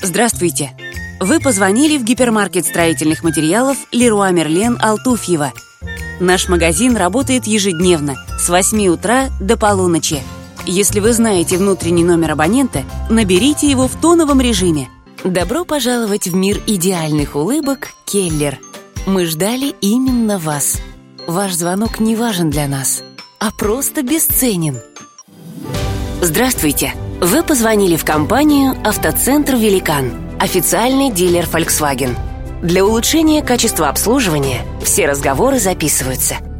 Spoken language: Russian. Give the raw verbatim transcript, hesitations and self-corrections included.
Здравствуйте! Вы позвонили в гипермаркет строительных материалов Леруа Мерлен Алтуфьево. Наш магазин работает ежедневно с восьми утра до полуночи. Если вы знаете внутренний номер абонента, наберите его в тоновом режиме. Добро пожаловать в мир идеальных улыбок Келлер. Мы ждали именно вас. Ваш звонок не важен для нас, а просто бесценен. Здравствуйте! Вы позвонили в компанию «Автоцентр Великан», официальный дилер Volkswagen. Для улучшения качества обслуживания все разговоры записываются.